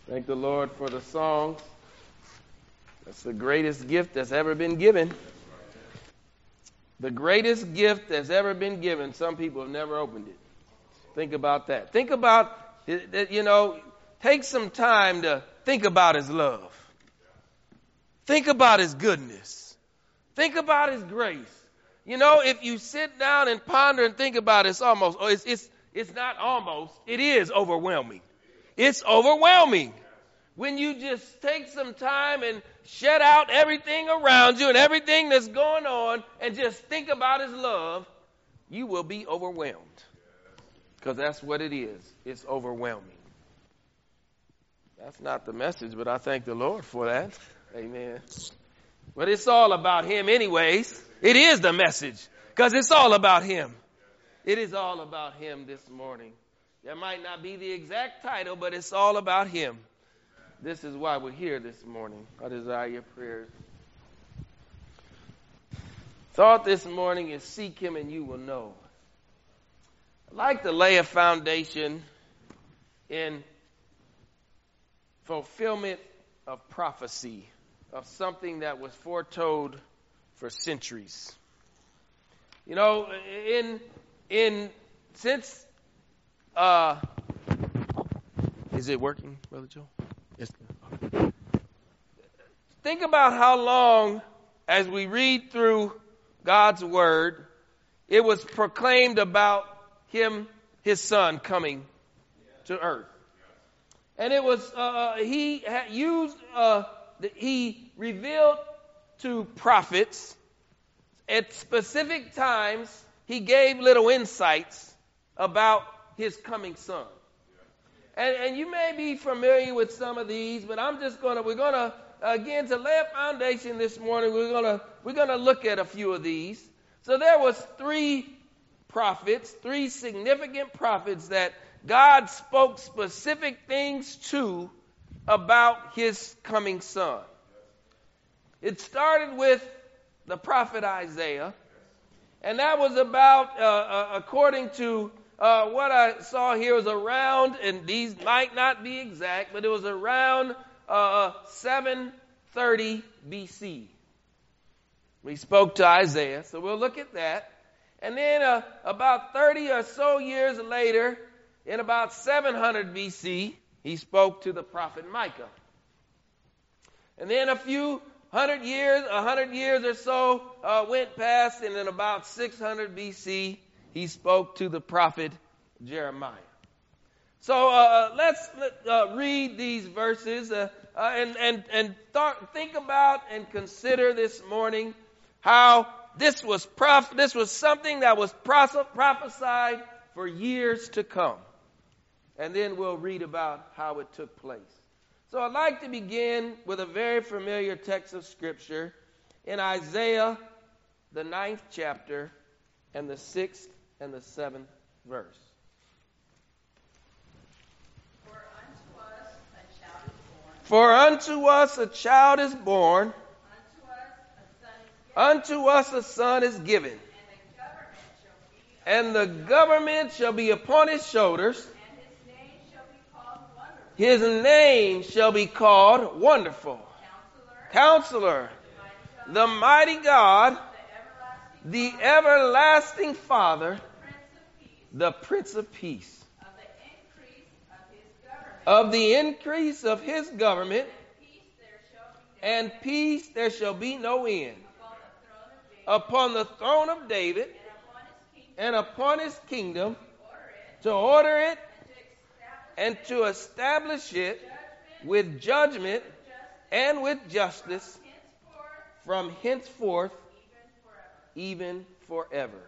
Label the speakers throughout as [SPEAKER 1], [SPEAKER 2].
[SPEAKER 1] Thank the Lord for the songs. That's the greatest gift that's ever been given. The greatest gift that's ever been given. Some people have never opened it. Think about that. Think about, take some time to think about His love. Think about His goodness. Think about His grace. If you sit down and ponder and think about it, it's not almost, it is overwhelming. It's overwhelming. When you just take some time and shut out everything around you and everything that's going on and just think about His love, you will be overwhelmed. Because that's what it is. It's overwhelming. That's not the message, but I thank the Lord for that. Amen. But it's all about Him anyways. It is the message because it's all about Him. It is all about Him this morning. That might not be the exact title, but it's all about Him. This is why we're here this morning. I desire your prayers. Thought this morning is seek Him and you will know. I'd like to lay a foundation in fulfillment of prophecy, of something that was foretold for centuries. Is it working, Brother Joe? Yes. Think about how long, as we read through God's Word, it was proclaimed about Him, His Son, coming to earth. And it was, He revealed to prophets at specific times. He gave little insights about His coming Son. And you may be familiar with some of these, but we're gonna again, to lay a foundation this morning, we're gonna look at a few of these. So there was three significant prophets that God spoke specific things to about His coming Son. It started with the prophet Isaiah, and that was about, according to what I saw here, was around, and these might not be exact, but it was around 730 BC. We spoke to Isaiah, so we'll look at that. And then about 30 or so years later, in about 700 BC, he spoke to the prophet Micah. And then a hundred years or so went past, and in about 600 BC, he spoke to the prophet Jeremiah. So let's read these verses and think about and consider this morning how this was something that was prophesied for years to come. And then we'll read about how it took place. So I'd like to begin with a very familiar text of Scripture in Isaiah, the 9th chapter, and the 6th and the 7th verse. For unto us a child is born. Unto us a son is given. And the government shall be upon his shoulders. His name shall be called Wonderful, Counselor, the Mighty God, the Everlasting Father, the Prince of Peace. Of the increase of His government and peace there shall be no end. Upon the throne of David and upon His kingdom, to order it and to establish it with judgment and with justice from henceforth even forever.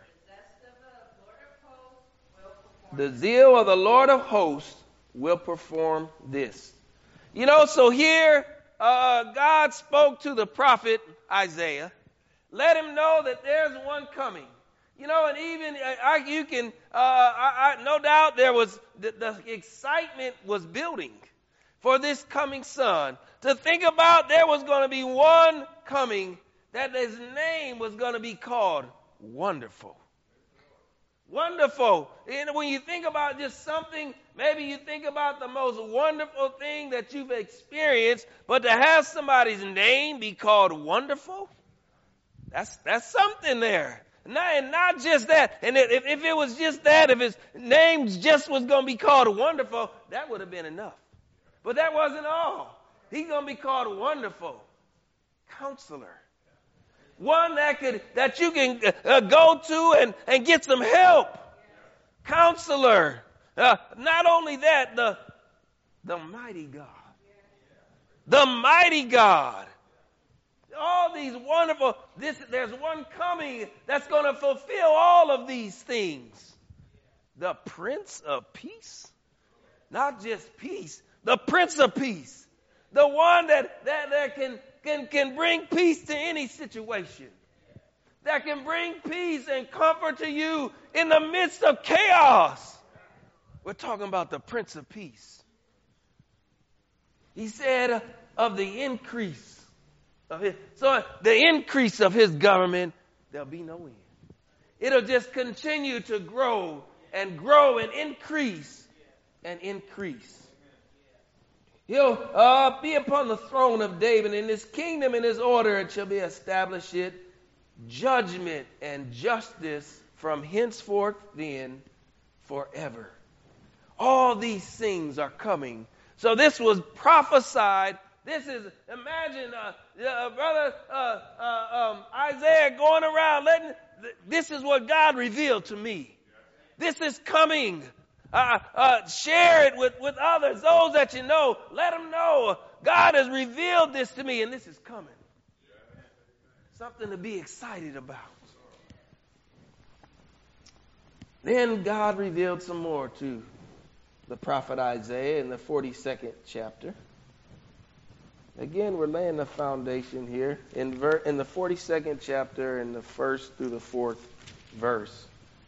[SPEAKER 1] The zeal of the Lord of hosts will perform this. So here God spoke to the prophet Isaiah, let him know that there's one coming. And even you can, no doubt there was, the excitement was building for this coming son. To think about there was going to be one coming, that his name was going to be called Wonderful. Wonderful. And when you think about just something, maybe you think about the most wonderful thing that you've experienced, but to have somebody's name be called wonderful, that's something there. And not just that. And if it was just that, if his name just was going to be called wonderful, that would have been enough. But that wasn't all. He's going to be called wonderful Counselor. One that you can go to and get some help. Counselor. Not only that, the mighty God. The mighty God. All these wonderful, there's one coming that's going to fulfill all of these things. The Prince of Peace. Not just peace, the Prince of Peace. The one that can bring peace to any situation. That can bring peace and comfort to you in the midst of chaos. We're talking about the Prince of Peace. He said of the increase of his, so the increase of his government, there'll be no end. It'll just continue to grow and increase and increase. He'll be upon the throne of David, in his kingdom and his order it shall be established, judgment and justice from henceforth then forever. All these things are coming. So this was prophesied. This is, imagine brother Isaiah going around this is what God revealed to me. This is coming. Share it with others, those that you know. Let them know God has revealed this to me and this is coming. Something to be excited about. Then God revealed some more to the prophet Isaiah in the 42nd chapter. Again, we're laying the foundation here in the 42nd chapter, in the 1st through the 4th verse.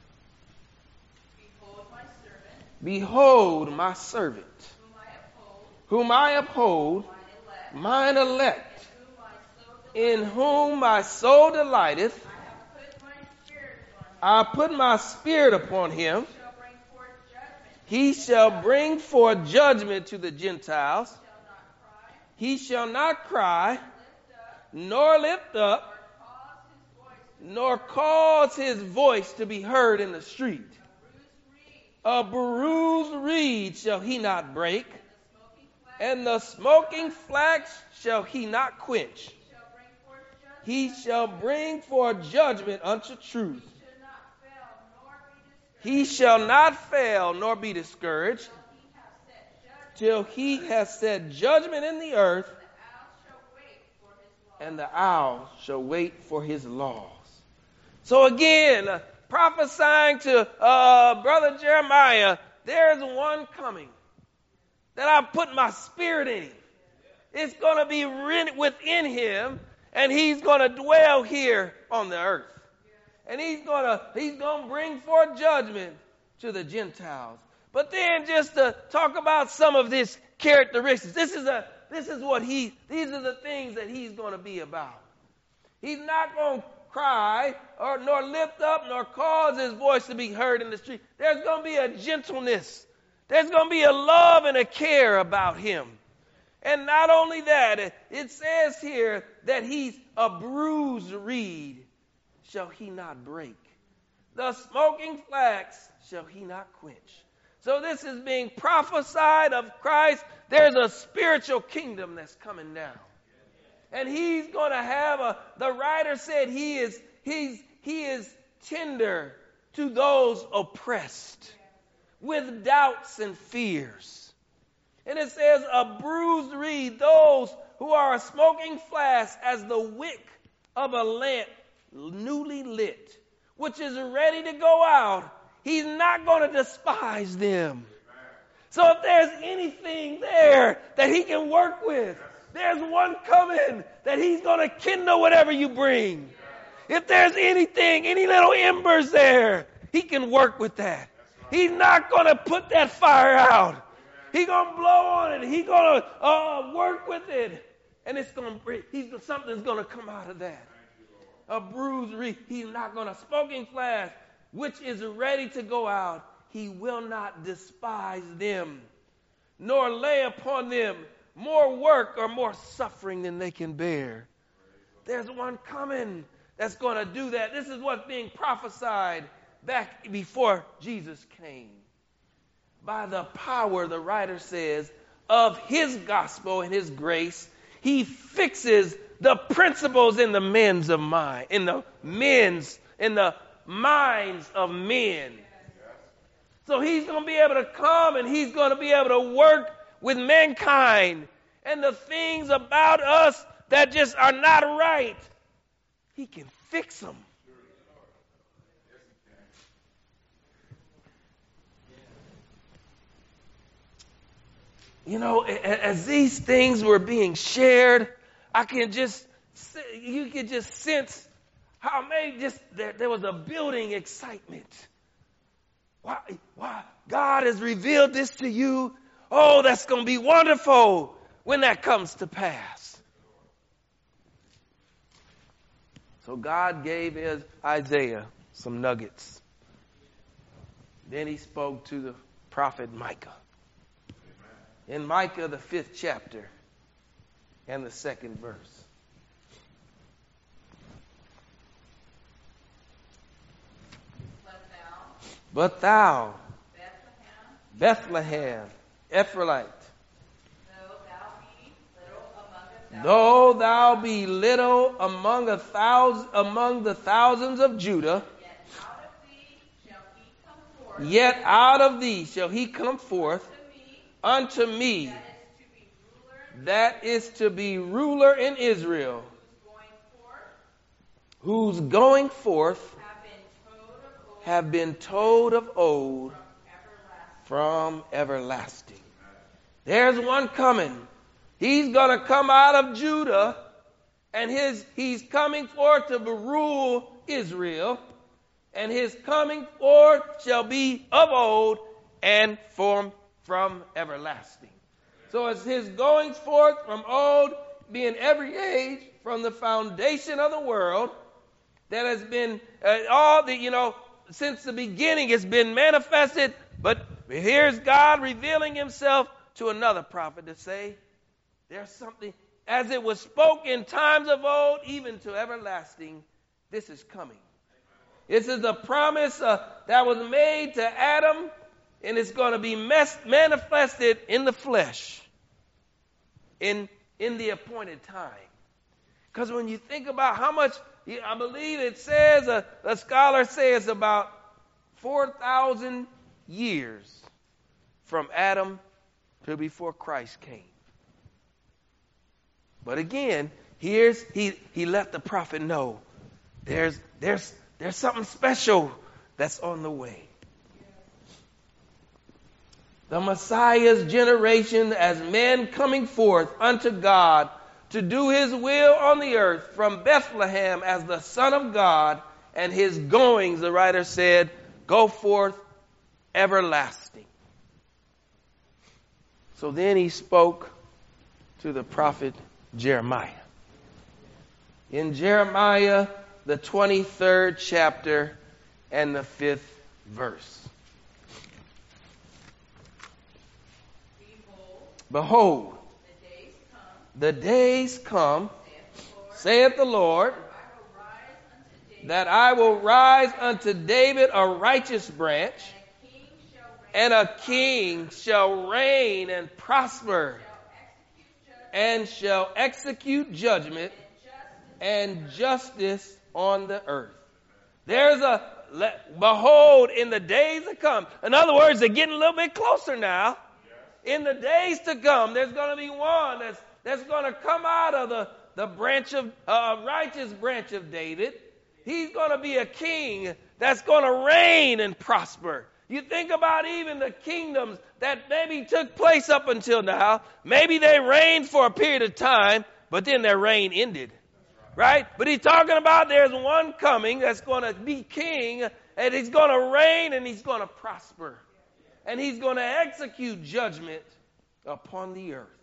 [SPEAKER 1] Behold my servant, whom I uphold, mine elect, in whom my soul delighteth. I put my spirit upon him. He shall bring forth judgment to the Gentiles. He shall not cry, nor lift up, nor cause his voice to be heard in the street. A bruised reed shall he not break, and the smoking flax shall he not quench. He shall bring forth judgment unto truth. He shall not fail nor be discouraged till he has set judgment in the earth, and the owl shall wait for his laws. So again, prophesying to Brother Jeremiah, there's one coming that I put my spirit in him. It's going to be within him, and he's going to dwell here on the earth. And he's going to bring forth judgment to the Gentiles. But then just to talk about some of his characteristics, these are the things that he's going to be about. He's not going to cry nor lift up nor cause his voice to be heard in the street. There's going to be a gentleness. There's going to be a love and a care about him. And not only that, it says here that he's a bruised reed shall he not break. The smoking flax shall he not quench. So this is being prophesied of Christ. There's a spiritual kingdom that's coming down. And he's going to have the writer said he is tender to those oppressed with doubts and fears. And it says a bruised reed, those who are a smoking flax as the wick of a lamp newly lit, which is ready to go out. He's not going to despise them. So if there's anything there that he can work with, there's one coming that he's going to kindle whatever you bring. If there's anything, any little embers there, he can work with that. He's not going to put that fire out. He's going to blow on it. He's going to work with it. And it's going to something's going to come out of that. A bruised reed. He's not going to smoking flax. which is ready to go out, he will not despise them, nor lay upon them more work or more suffering than they can bear. There's one coming that's going to do that. This is what's being prophesied back before Jesus came. By the power, the writer says, of his gospel and his grace, he fixes the principles in the minds of minds of men. So he's going to be able to come and he's going to be able to work with mankind and the things about us that just are not right. He can fix them. You know, as these things were being shared, you could just sense how there was a building excitement. Why? God has revealed this to you. Oh, that's going to be wonderful when that comes to pass. So God gave Isaiah some nuggets. Then he spoke to the prophet Micah. In Micah, the 5th chapter and the 2nd verse. But thou, Bethlehem, Ephraim, though thou be little among the thousands of Judah, yet out of thee shall he come forth unto me, that is to be ruler in Israel, whose going forth have been told of old from everlasting. There's one coming. He's going to come out of Judah, and he's coming forth to rule Israel, and his coming forth shall be of old and from everlasting. So it's his going forth from old, being every age, from the foundation of the world, that has been since the beginning it's been manifested. But here's God revealing himself to another prophet to say, there's something, as it was spoke in times of old, even to everlasting, this is coming. This is the promise that was made to Adam, and it's going to be manifested in the flesh in the appointed time. Because when you think about how much, I believe it says, a scholar says about 4,000 years from Adam to before Christ came. But again, he let the prophet know there's something special that's on the way. The Messiah's generation as men coming forth unto God to do his will on the earth from Bethlehem as the Son of God, and his goings, the writer said, go forth everlasting. So then he spoke to the prophet Jeremiah. In Jeremiah, the 23rd chapter and the 5th verse. Behold, the days come, saith the Lord, that I will rise unto David a righteous branch, and a king shall reign and prosper, and shall execute judgment and justice on the earth. Behold, in the days to come. In other words, they're getting a little bit closer now. In the days to come, there's going to be one that's going to come out of the branch of righteous branch of David. He's going to be a king that's going to reign and prosper. You think about even the kingdoms that maybe took place up until now. Maybe they reigned for a period of time, but then their reign ended. Right? But he's talking about there's one coming that's going to be king, and he's going to reign and he's going to prosper. And he's going to execute judgment upon the earth.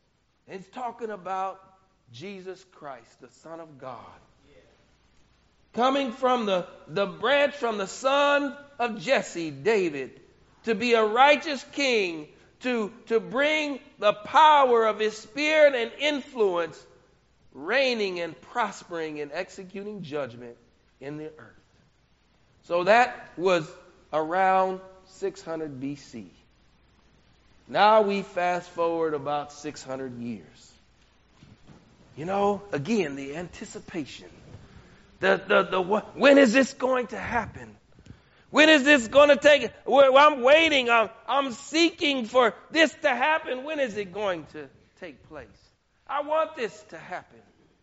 [SPEAKER 1] It's talking about Jesus Christ, the Son of God. coming from the branch from the son of Jesse, David, to be a righteous king, to bring the power of his spirit and influence, reigning and prospering and executing judgment in the earth. So that was around 600 BC. Now we fast forward about 600 years. Again, the anticipation. When is this going to happen? When is this going to take? I'm waiting. I'm seeking for this to happen. When is it going to take place? I want this to happen.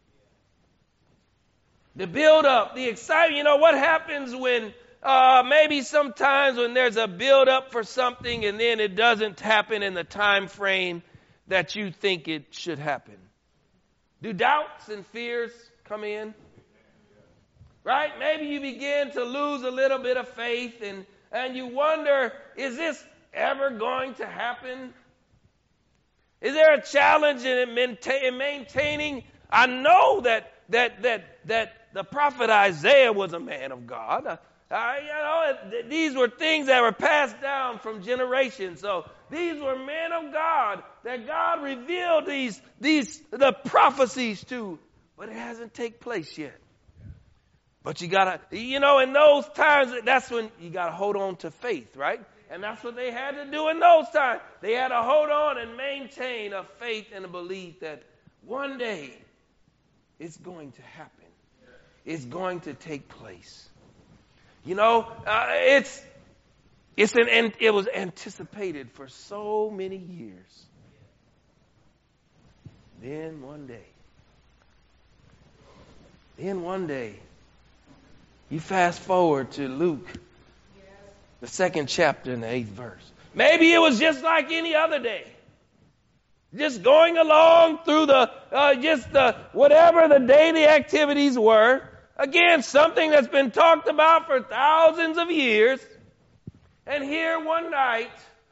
[SPEAKER 1] The build up, the excitement. What happens when maybe sometimes when there's a build up for something and then it doesn't happen in the time frame that you think it should happen? Do doubts and fears come in? Right? Maybe you begin to lose a little bit of faith and you wonder, is this ever going to happen? Is there a challenge in maintaining? I know that the prophet Isaiah was a man of God. These were things that were passed down from generations. So these were men of God that God revealed the prophecies to, but it hasn't taken place yet. But you gotta, in those times, that's when you gotta hold on to faith, right? And that's what they had to do in those times. They had to hold on and maintain a faith and a belief that one day it's going to happen. It's going to take place. It was anticipated for so many years. Then one day, you fast forward to Luke, the 2nd chapter and the 8th verse. Maybe it was just like any other day. Just going along through whatever the daily activities were. Again, something that's been talked about for thousands of years. And here one night,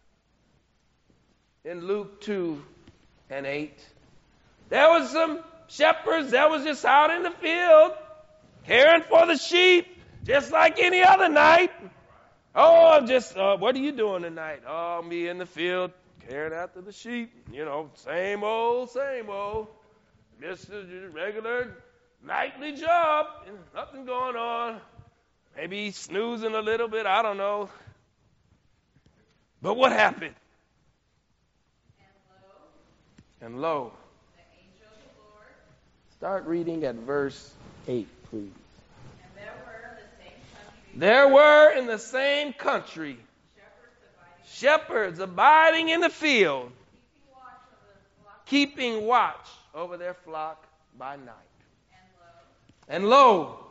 [SPEAKER 1] in Luke 2 and 8, there was some shepherds that was just out in the field, caring for the sheep, just like any other night. What are you doing tonight? Oh, me in the field, caring after the sheep. Same old. Just a regular nightly job. Nothing going on. Maybe snoozing a little bit. I don't know. But what happened? And lo,
[SPEAKER 2] the angel of the Lord.
[SPEAKER 1] Start reading at verse 8, please.
[SPEAKER 2] And
[SPEAKER 1] there were in the same country shepherds abiding in the field, keeping watch over their flock by night. And lo,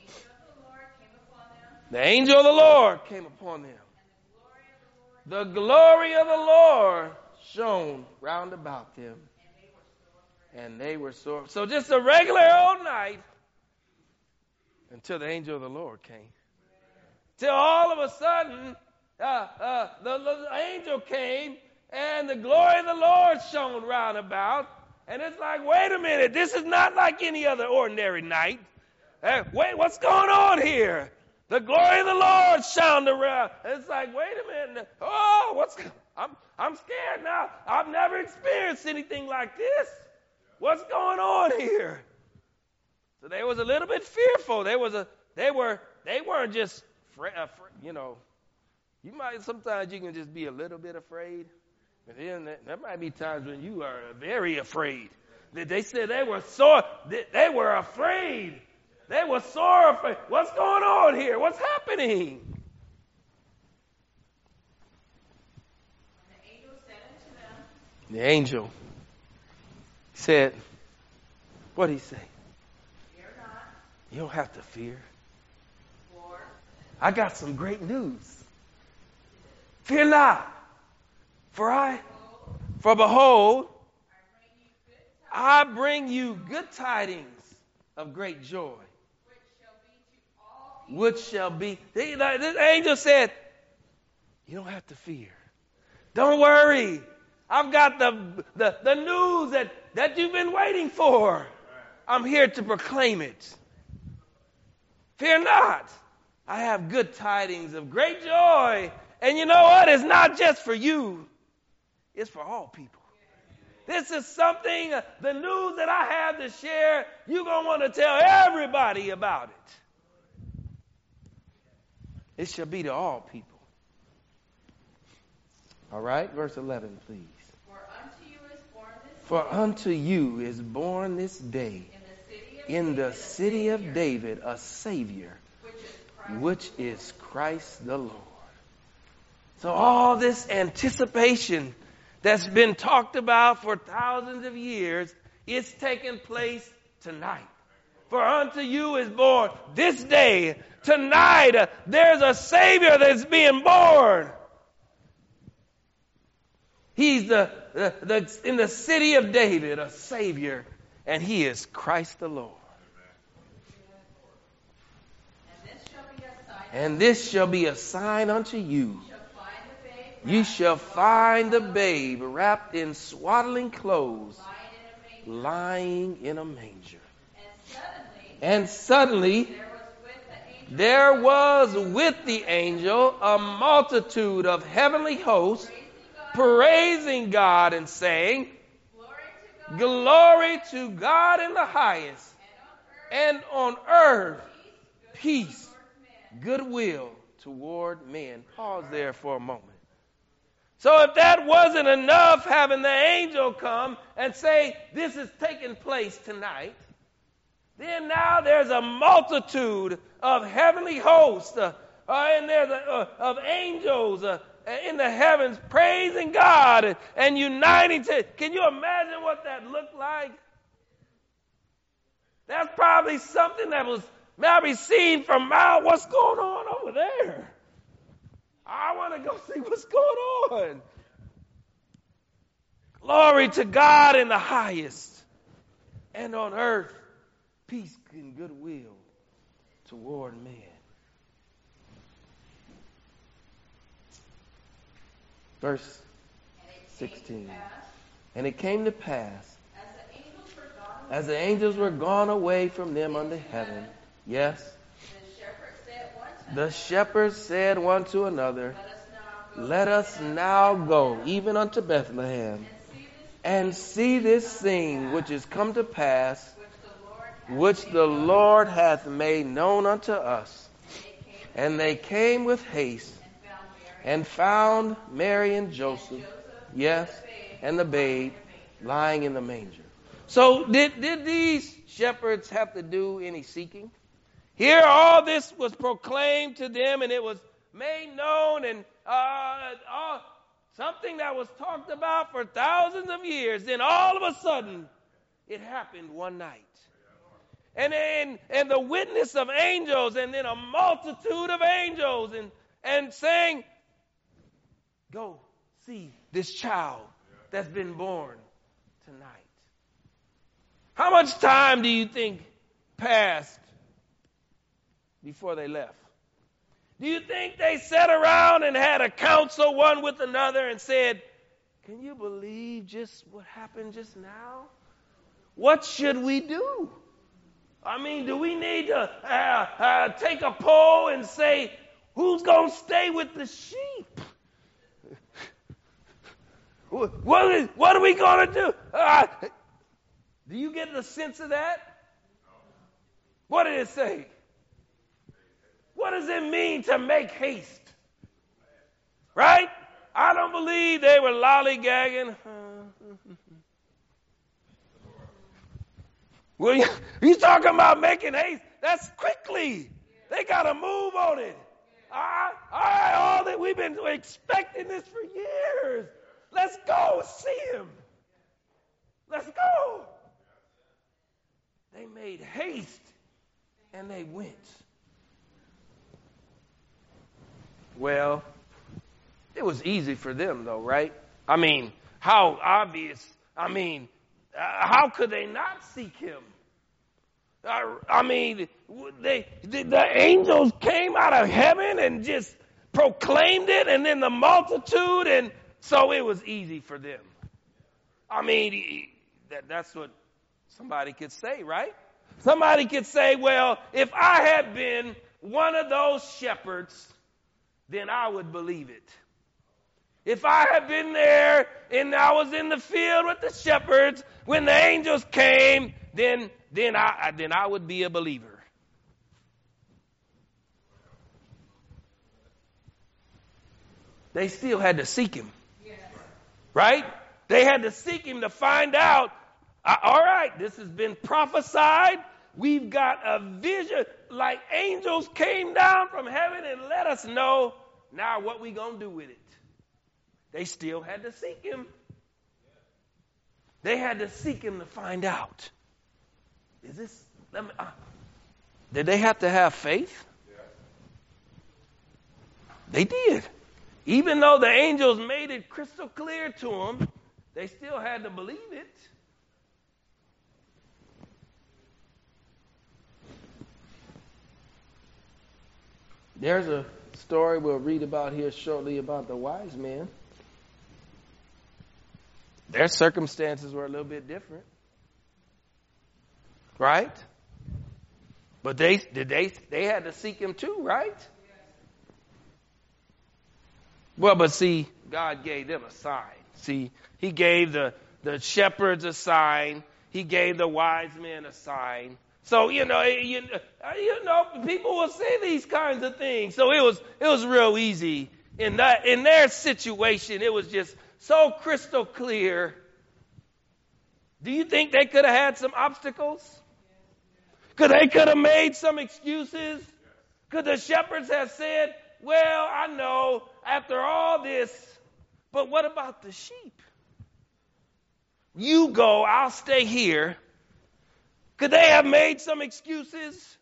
[SPEAKER 1] the angel of the Lord came upon them. The glory of the Lord shone round about them. And they were sore. So just a regular old night until the angel of the Lord came. Till all of a sudden, the angel came and the glory of the Lord shone round about. And it's like, wait a minute, this is not like any other ordinary night. Wait, what's going on here? The glory of the Lord shone around. And it's like, wait a minute. I'm scared now. I've never experienced anything like this. What's going on here? So they was a little bit fearful. They weren't just sometimes you can just be a little bit afraid. But then there might be times when you are very afraid. They said they were sore. They were afraid. They were sore afraid. What's going on here? What's happening?
[SPEAKER 2] The angel said unto them.
[SPEAKER 1] The angel said, what did he say?
[SPEAKER 2] Fear not.
[SPEAKER 1] You don't have to fear.
[SPEAKER 2] For
[SPEAKER 1] I got some great news. Fear not. For behold, I bring you good tidings of great joy. Which shall be. This angel said, you don't have to fear. Don't worry. I've got the news that you've been waiting for. I'm here to proclaim it. Fear not. I have good tidings of great joy. And you know what? It's not just for you. It's for all people. This is something, the news that I have to share, you're going to want to tell everybody about it. It shall be to all people. All right, verse 11, please. For unto you is born this day in the city of David a Savior, which is Christ the Lord. So all this anticipation that's been talked about for thousands of years, it's taking place tonight. For unto you is born this day, tonight, there's a Savior that's being born. He's in the city of David, a Savior, and He is Christ the Lord. And this shall be a sign unto you. You shall find the babe wrapped in swaddling clothes, lying in a manger. And suddenly there was with the angel a multitude of heavenly hosts, praising God and saying, Glory to God in the highest, and on earth peace, goodwill toward men. Pause there for a moment. So if that wasn't enough, having the angel come and say, this is taking place tonight, then now there's a multitude of heavenly hosts, and there's of angels in the heavens praising God and uniting to. Can you imagine what that looked like? That's probably something that was maybe seen from miles. What's going on over there? I want to go see what's going on. Glory to God in the highest, and on earth peace and goodwill toward men. Verse 16. And it came to pass, as the angels were gone away from them unto heaven, yes, the shepherds said one to another, Let us now go, even unto Bethlehem, and see this thing which is come to pass, which the Lord hath made known unto us. And they came with haste, and found Mary and Joseph, yes, and the babe lying in the manger. So did these shepherds have to do any seeking? Here all this was proclaimed to them, and it was made known, and something that was talked about for thousands of years. Then all of a sudden, it happened one night. And the witness of angels, and then a multitude of angels, and saying, Go see this child that's been born tonight. How much time do you think passed before they left? Do you think they sat around and had a council one with another and said, Can you believe just what happened just now? What should we do? I mean, do we need to take a poll and say, who's going to stay with the sheep? What are we going to do? Do you get the sense of that? What did it say? What does it mean to make haste? Right? I don't believe they were lollygagging. Well, you talking about making haste? That's quickly. They got to move on it. All that we've been expecting this for years. Let's go see him. Let's go. They made haste and they went. Well, it was easy for them though, right? I mean, how obvious. I mean, how could they not seek him? I mean, the angels came out of heaven and just proclaimed it, and then the multitude, and so it was easy for them. I mean, that's what somebody could say, right? Somebody could say, well, if I had been one of those shepherds, then I would believe it. If I had been there and I was in the field with the shepherds when the angels came, then I would be a believer. They still had to seek him. Yes. Right? They had to seek him to find out, all right, this has been prophesied. We've got a vision, like angels came down from heaven and let us know now what we going to do with it. They still had to seek him. They had to seek him to find out. Did they have to have faith? They did. Even though the angels made it crystal clear to them, they still had to believe it. There's a story we'll read about here shortly about the wise men. Their circumstances were a little bit different. Right? But they had to seek him too, right? Well, but see, God gave them a sign. See, he gave the shepherds a sign. He gave the wise men a sign. So, people will say these kinds of things. So it was real easy. In their situation, it was just so crystal clear. Do you think they could have had some obstacles? Could have made some excuses? Could the shepherds have said, well, I know after all this, but what about the sheep? You go, I'll stay here. Could they have made some excuses?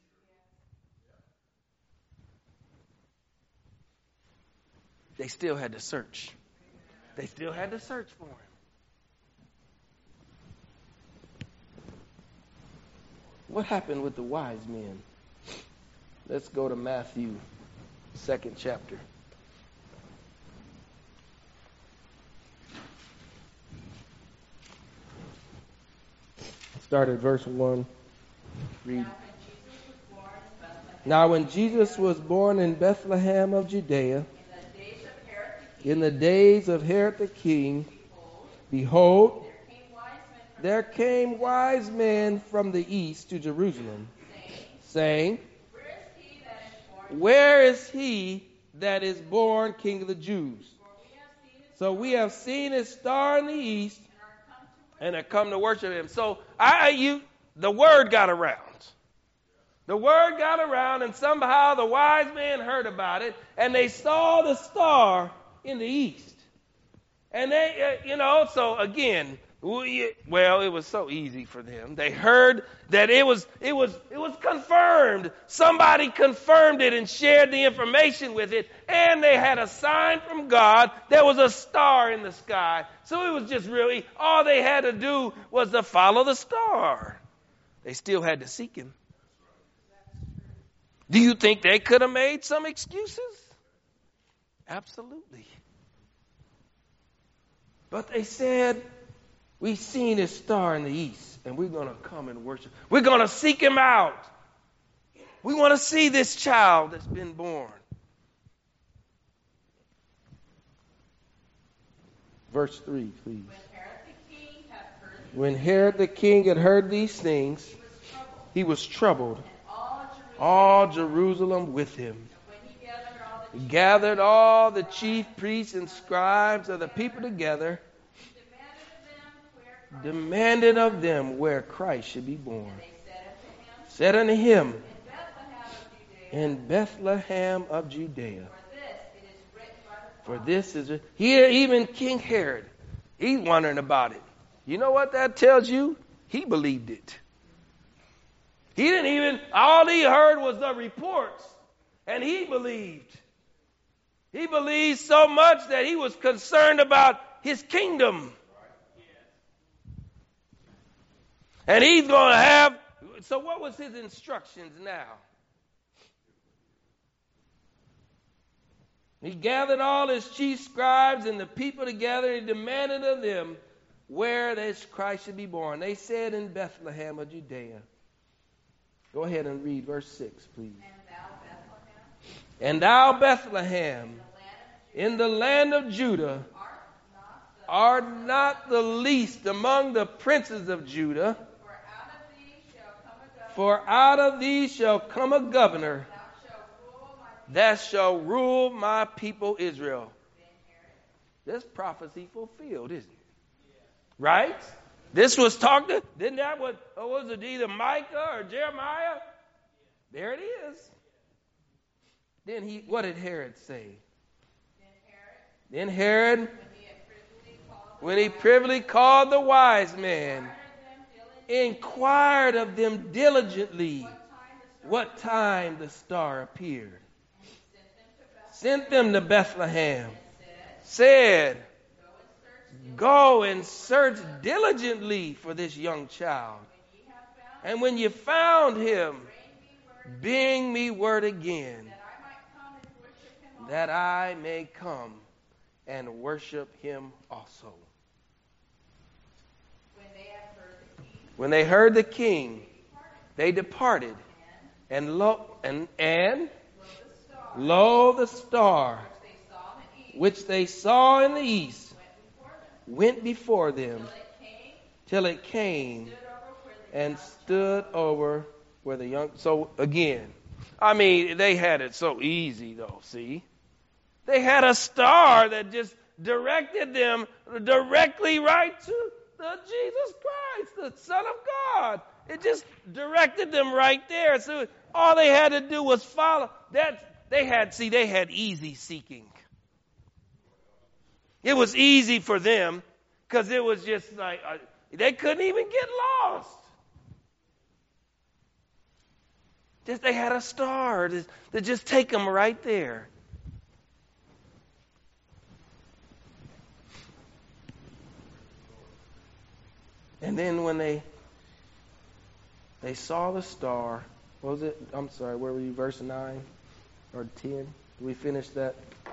[SPEAKER 1] They still had to search. They still had to search for him. What happened with the wise men? Let's go to Matthew, 2nd chapter. Start at verse 1. Read. Now when Jesus was born in Bethlehem of Judea, in the days of Herod the king, behold, there came wise men from the east to Jerusalem, saying, where is he that is born King of the Jews? So we have seen his star in the east and have come to worship him. So the word got around. The word got around, and somehow the wise men heard about it, and they saw the star in the east. And they, so again, well, it was so easy for them. They heard that it was confirmed. Somebody confirmed it and shared the information with it, and they had a sign from God. There was a star in the sky. So it was just really, all they had to do was to follow the star. They still had to seek him. Do you think they could have made some excuses? Absolutely. But they said, we've seen his star in the east, and we're going to come and worship. We're going to seek him out. We want to see this child that's been born. Verse 3, please. When Herod the king had heard these things, he was troubled. All Jerusalem with him. He gathered all the chief priests and scribes of the people together, demanded of them where Christ should be born. Said unto him, in Bethlehem of Judea. For this is here, even King Herod, he's wondering about it. You know what that tells you? He believed it. He didn't even, all he heard was the reports, and he believed. He believed so much that he was concerned about his kingdom. And he's going to have, so what was his instructions now? He gathered all his chief scribes and the people together, and he demanded of them where this Christ should be born. They said in Bethlehem of Judea. Go ahead and read verse 6, please.
[SPEAKER 2] And thou, Bethlehem,
[SPEAKER 1] And thou, Bethlehem,
[SPEAKER 2] in the land of
[SPEAKER 1] in the land of Judah,
[SPEAKER 2] art not the
[SPEAKER 1] art not the least among the princes of Judah,
[SPEAKER 2] for out of thee shall come a governor,
[SPEAKER 1] for out of thee shall come a governor
[SPEAKER 2] that shall rule my
[SPEAKER 1] that shall rule my people Israel. This prophecy fulfilled, isn't it? Right? This was talked to, didn't that what was it, either Micah or Jeremiah? There it is. Then what did Herod say? Then Herod, when he privily called the wise men, inquired of them diligently what time the star appeared. Sent them to Bethlehem. Said, go and search diligently for this young child. And when you found him, bring me word again, that I may come and worship him also. When they heard the king, they departed, and lo, the star, which they saw in the east, went before them, till it came and stood over where the young. So again, I mean, they had it so easy, though. See, they had a star that just directed them directly right to the Jesus Christ, the Son of God. It just directed them right there. So all they had to do was follow. They had easy seeking. It was easy for them because it was just like they couldn't even get lost. Just they had a star to just take them right there. And then when they saw the star, what was it? I'm sorry, where were you? Verse 9 or 10? Did we finish that?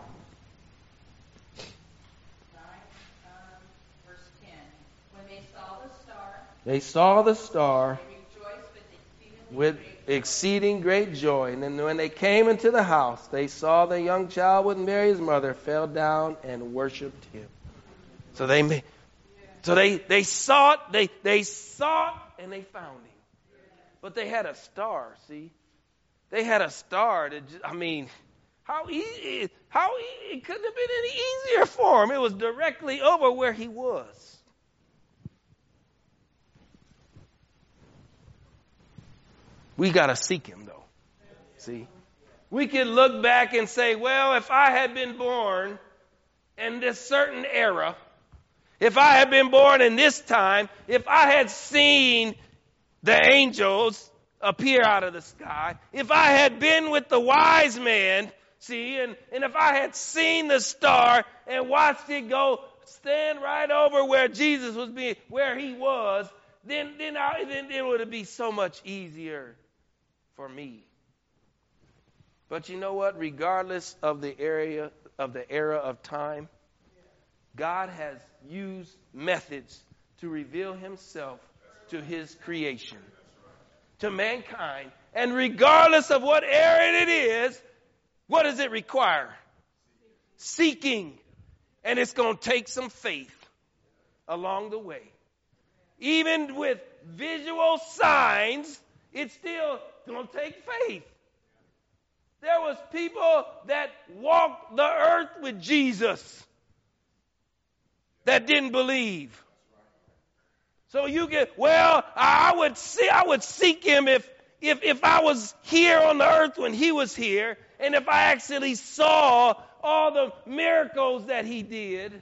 [SPEAKER 2] 9, verse 10. When they saw the star,
[SPEAKER 1] they saw the star
[SPEAKER 2] they rejoiced
[SPEAKER 1] with exceeding great joy. And then when they came into the house, they saw the young child with Mary his mother, fell down and worshipped him. So they sought, they sought, and they found him. But they had a star, see? They had a star that, how easy, it couldn't have been any easier for him. It was directly over where he was. We got to seek him, though. See? We can look back and say, well, if I had been born in this certain era, if I had been born in this time, if I had seen the angels appear out of the sky, if I had been with the wise man, see, and if I had seen the star and watched it go stand right over where Jesus was being, where he was, then it would be so much easier for me. But you know what? Regardless of the era of time, God has used methods to reveal himself to his creation, to mankind. And regardless of what era it is, what does it require? Seeking. And it's going to take some faith along the way. Even with visual signs, it's still going to take faith. There was people that walked the earth with Jesus that didn't believe. So I would seek him if I was here on the earth when he was here, and if I actually saw all the miracles that he did.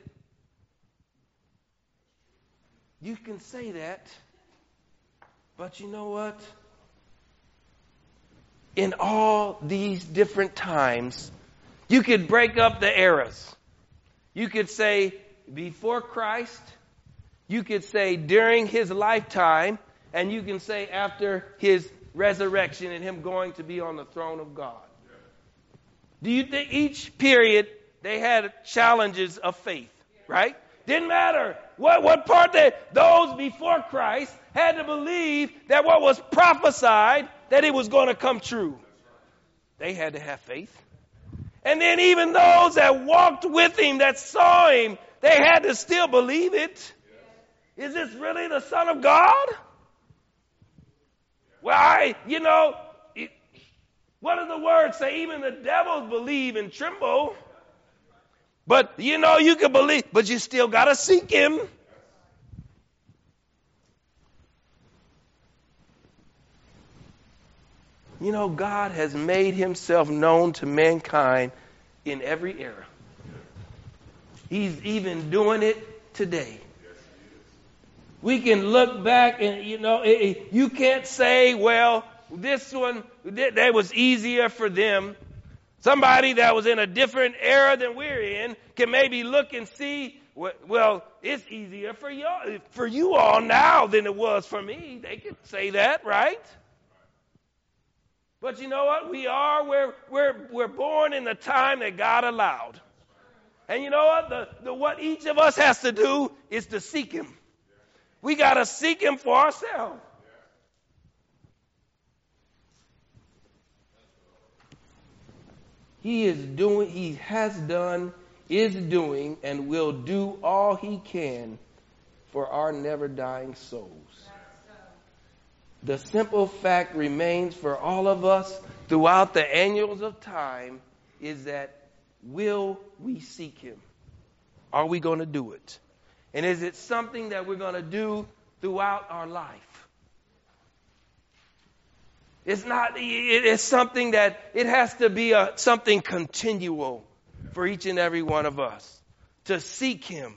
[SPEAKER 1] You can say that, but you know what? In all these different times, you could break up the eras. You could say before Christ, you could say during his lifetime, and you can say after his resurrection and him going to be on the throne of God. Do you think each period they had challenges of faith, right? Didn't matter what part those before Christ had to believe that what was prophesied, that it was going to come true. They had to have faith. And then even those that walked with him, that saw him, they had to still believe it. Is this really the Son of God? Well, what does the word say? Even the devils believe and tremble. But, you can believe, but you still got to seek him. God has made himself known to mankind in every era. He's even doing it today. We can look back and, you can't say, well, this one, that was easier for them. Somebody that was in a different era than we're in can maybe look and see, well, it's easier for you all now than it was for me. They could say that, right? But you know what? We're born in the time that God allowed. And you know what? What each of us has to do is to seek him. We got to seek him for ourselves. He has done, is doing, and will do all he can for our never dying souls. The simple fact remains for all of us throughout the annuals of time is that will we seek him? Are we going to do it? And is it something that we're going to do throughout our life? It's something that it has to be something continual for each and every one of us to seek him.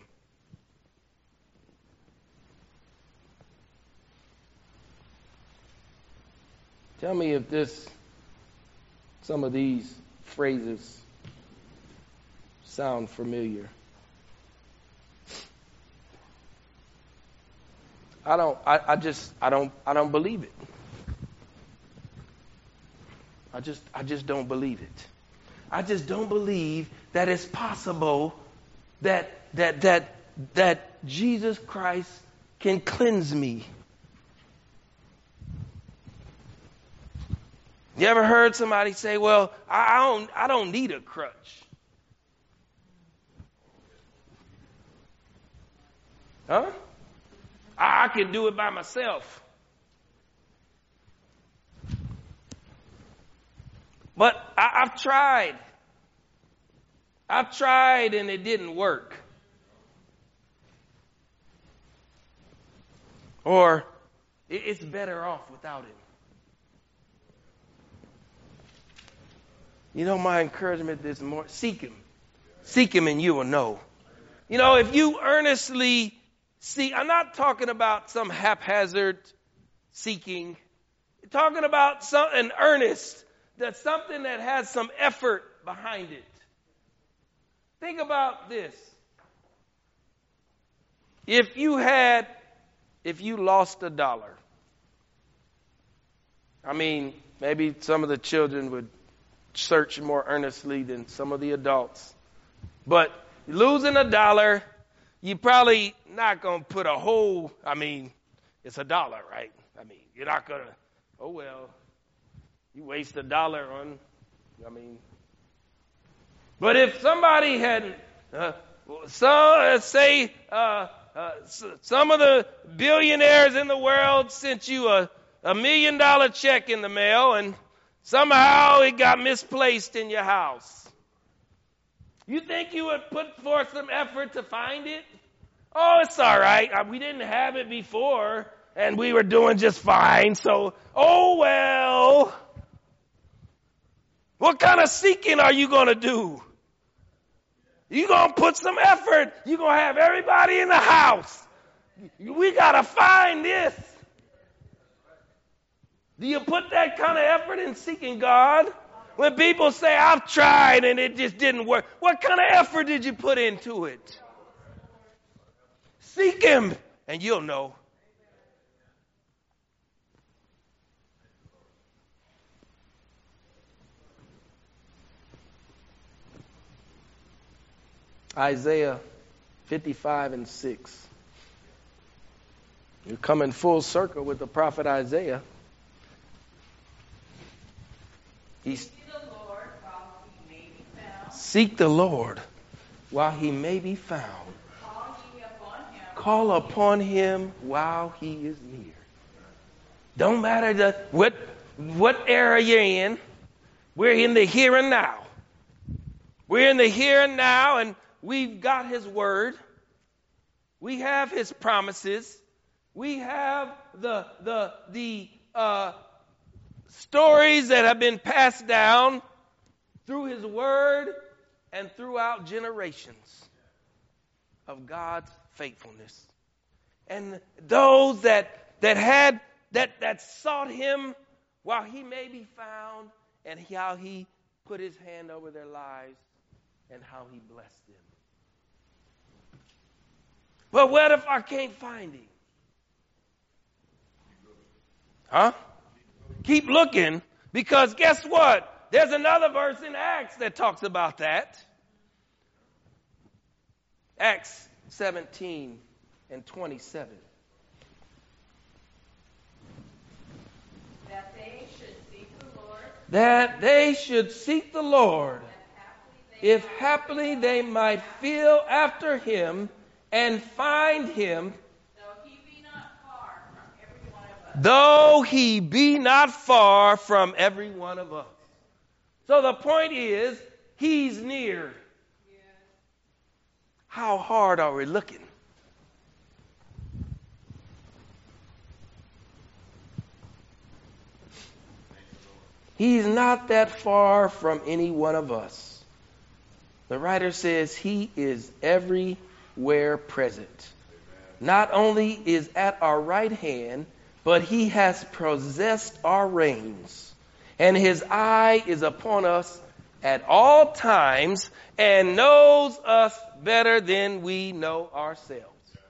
[SPEAKER 1] Tell me if some of these phrases sound familiar. I don't believe it. I just don't believe it. I just don't believe that it's possible that Jesus Christ can cleanse me. You ever heard somebody say, well, I don't need a crutch? Huh? I can do it by myself. But I've tried. I've tried and it didn't work. Or it's better off without him. My encouragement this morning, seek him. Seek him and you will know. If you earnestly seek, I'm not talking about some haphazard seeking. I'm talking about an earnest, that's something that has some effort behind it. Think about this. If you lost $1, maybe some of the children would search more earnestly than some of the adults. But losing $1, you probably not going to put a whole, it's $1, right? You're not going to, oh well, you waste $1 on, But if somebody had, some of the billionaires in the world sent you a $1 million check in the mail and somehow it got misplaced in your house. You think you would put forth some effort to find it? Oh, it's all right. We didn't have it before, and we were doing just fine. So, oh well. What kind of seeking are you going to do? You're going to put some effort. You're going to have everybody in the house. We got to find this. Do you put that kind of effort in seeking God? When people say, I've tried and it just didn't work, what kind of effort did you put into it? Seek him and you'll know. Isaiah 55 and 6. You're coming full circle with the prophet Isaiah. He's Seek the Lord while he may be found. Call upon him while he is near. Don't matter what era you're in. We're in the here and now. We're in the here and now, and we've got his word. We have his promises. We have the stories that have been passed down through his word and throughout generations of God's faithfulness. And those that sought him while he may be found, and how he put his hand over their lives and how he blessed them. But what if I can't find him? Huh? Keep looking, because guess what? There's another verse in Acts that talks about that. Acts 17 and 27.
[SPEAKER 2] That they should seek the Lord.
[SPEAKER 1] That they should seek the Lord, if haply they might feel after him and find him, though he be not far from every one of us. So the point is, he's near. How hard are we looking? He's not that far from any one of us. The writer says he is everywhere present. Not only is at our right hand, but he has possessed our reins. And his eye is upon us at all times and knows us better than we know ourselves.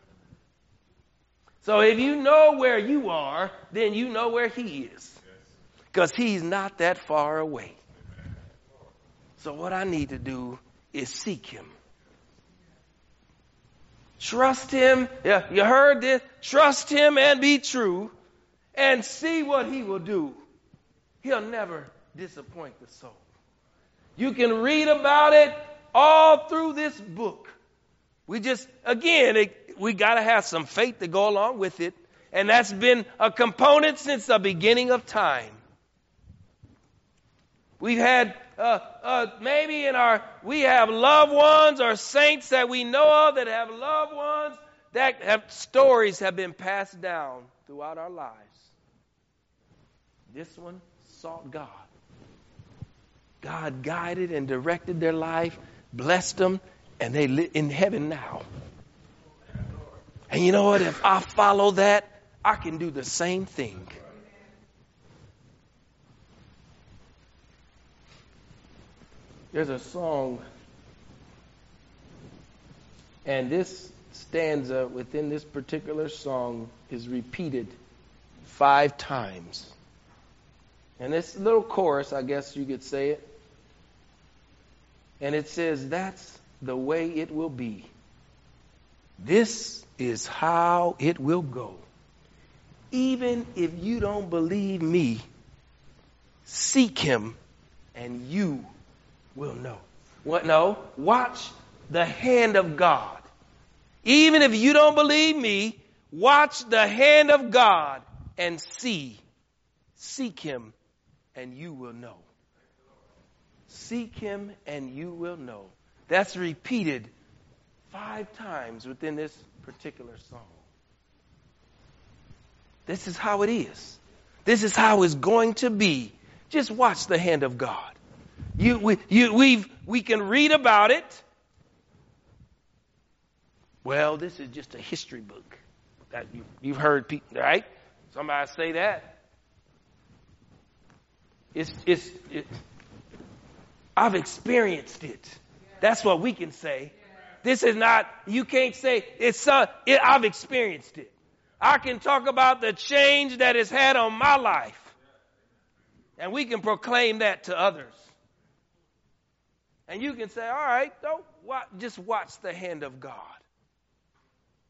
[SPEAKER 1] So if you know where you are, then you know where he is. Because he's not that far away. So what I need to do is seek him. Trust him. Yeah, you heard this. Trust him and be true. And see what he will do. He'll never disappoint the soul. You can read about it all through this book. We got to have some faith to go along with it. And that's been a component since the beginning of time. We've had, we have loved ones or saints that we know of that have loved ones that have stories have been passed down throughout our lives. This one sought God. God guided and directed their life, blessed them, and they live in heaven now. And you know what? If I follow that, I can do the same thing. There's a song, and this stanza within this particular song is repeated 5 times. And this little chorus, I guess you could say it. And it says, that's the way it will be. This is how it will go. Even if you don't believe me, seek him and you will know. What? No. Watch the hand of God. Even if you don't believe me, watch the hand of God and see. Seek him and you will know. Seek him and you will know. That's repeated 5 times within this particular song. This is how it is. This is how it's going to be. Just watch the hand of God. We can read about it. Well, this is just a history book. That you've heard people, right? Somebody say that. I've experienced it. That's what we can say. This is not, you can't say, I've experienced it. I can talk about the change that it's had on my life. And we can proclaim that to others. And you can say, all right, just watch the hand of God.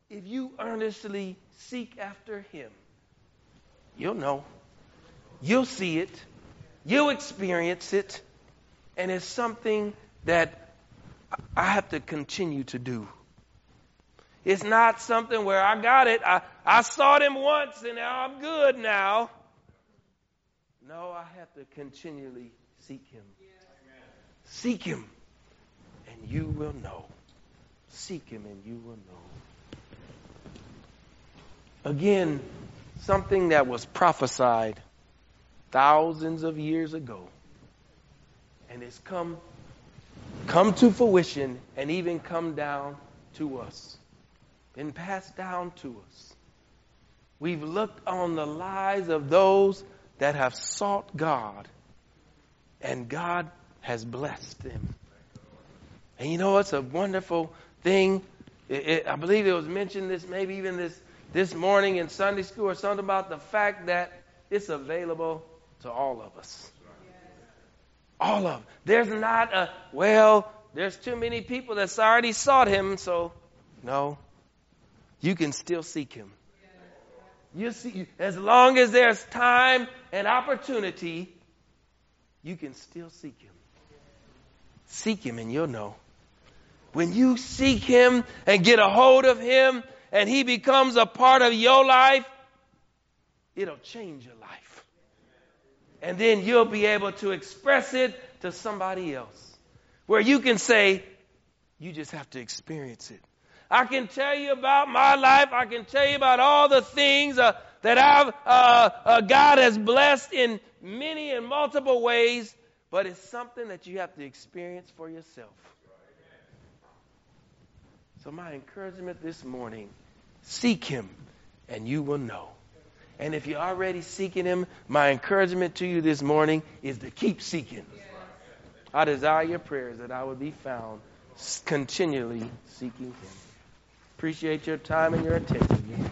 [SPEAKER 1] if you earnestly seek after him, you'll know. You'll see it. You'll experience it. And it's something that I have to continue to do. It's not something where I got it. I sought him once and now I'm good now. No, I have to continually seek him. Seek him and you will know. Seek him and you will know. Again, something that was prophesied thousands of years ago. And it's come to fruition and even come down to us. Been passed down to us. We've looked on the lives of those that have sought God, and God has blessed them. And you know, it's a wonderful thing. I believe it was mentioned maybe even this morning in Sunday school or something about the fact that it's available to all of us. All of them. There's not there's too many people that's already sought him, so no. You can still seek him. You see, as long as there's time and opportunity, you can still seek him. Seek him and you'll know. When you seek him and get a hold of him and he becomes a part of your life, it'll change your life. And then you'll be able to express it to somebody else. Where you can say, you just have to experience it. I can tell you about my life. I can tell you about all the things that God has blessed in many and multiple ways. But it's something that you have to experience for yourself. So my encouragement this morning, seek him and you will know. And if you're already seeking him, my encouragement to you this morning is to keep seeking. I desire your prayers that I would be found continually seeking him. Appreciate your time and your attention.